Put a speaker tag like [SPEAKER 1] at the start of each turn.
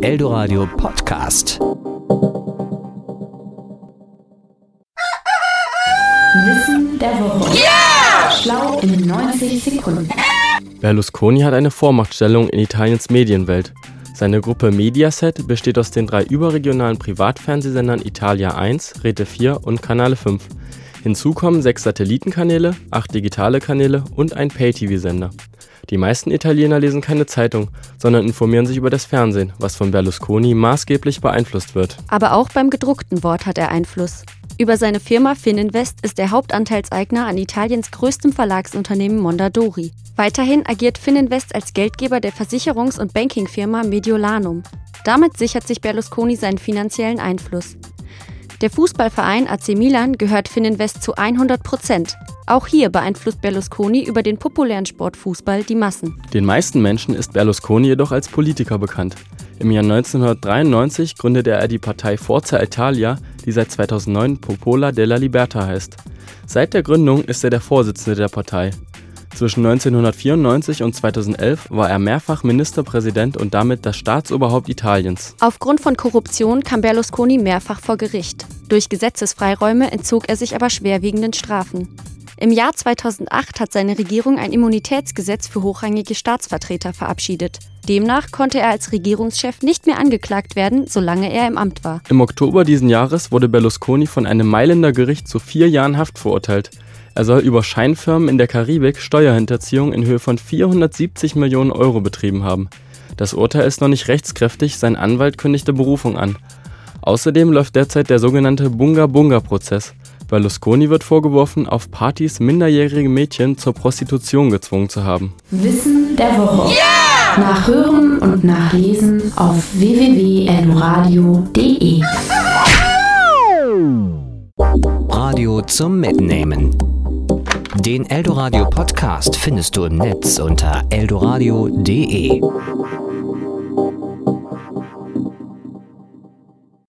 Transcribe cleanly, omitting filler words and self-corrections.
[SPEAKER 1] Eldoradio Podcast.
[SPEAKER 2] Wissen der Woche. Yeah! Schlau in 90 Sekunden.
[SPEAKER 3] Berlusconi hat eine Vormachtstellung in Italiens Medienwelt. Seine Gruppe Mediaset besteht aus den 3 überregionalen Privatfernsehsendern Italia 1, Rete 4 und Canale 5. Hinzu kommen 6 Satellitenkanäle, 8 digitale Kanäle und ein Pay-TV-Sender. Die meisten Italiener lesen keine Zeitung, sondern informieren sich über das Fernsehen, was von Berlusconi maßgeblich beeinflusst wird.
[SPEAKER 4] Aber auch beim gedruckten Wort hat er Einfluss. Über seine Firma Fininvest ist er Hauptanteilseigner an Italiens größtem Verlagsunternehmen Mondadori. Weiterhin agiert Fininvest als Geldgeber der Versicherungs- und Bankingfirma Mediolanum. Damit sichert sich Berlusconi seinen finanziellen Einfluss. Der Fußballverein AC Milan gehört Fininvest zu 100%. Auch hier beeinflusst Berlusconi über den populären Sport Fußball die Massen.
[SPEAKER 3] Den meisten Menschen ist Berlusconi jedoch als Politiker bekannt. Im Jahr 1993 gründete er die Partei Forza Italia, die seit 2009 Popolo della Libertà heißt. Seit der Gründung ist er der Vorsitzende der Partei. Zwischen 1994 und 2011 war er mehrfach Ministerpräsident und damit das Staatsoberhaupt Italiens.
[SPEAKER 4] Aufgrund von Korruption kam Berlusconi mehrfach vor Gericht. Durch Gesetzesfreiräume entzog er sich aber schwerwiegenden Strafen. Im Jahr 2008 hat seine Regierung ein Immunitätsgesetz für hochrangige Staatsvertreter verabschiedet. Demnach konnte er als Regierungschef nicht mehr angeklagt werden, solange er im Amt war.
[SPEAKER 3] Im Oktober diesen Jahres wurde Berlusconi von einem Mailänder Gericht zu 4 Jahren Haft verurteilt. Er soll über Scheinfirmen in der Karibik Steuerhinterziehung in Höhe von 470 Millionen Euro betrieben haben. Das Urteil ist noch nicht rechtskräftig, sein Anwalt kündigte Berufung an. Außerdem läuft derzeit der sogenannte Bunga-Bunga-Prozess. Berlusconi wird vorgeworfen, auf Partys minderjährige Mädchen zur Prostitution gezwungen zu haben.
[SPEAKER 2] Wissen der Woche. Yeah! Nachhören und nachlesen auf www.eldoradio.de.
[SPEAKER 1] Radio zum Mitnehmen. Den Eldoradio Podcast findest du im Netz unter eldoradio.de.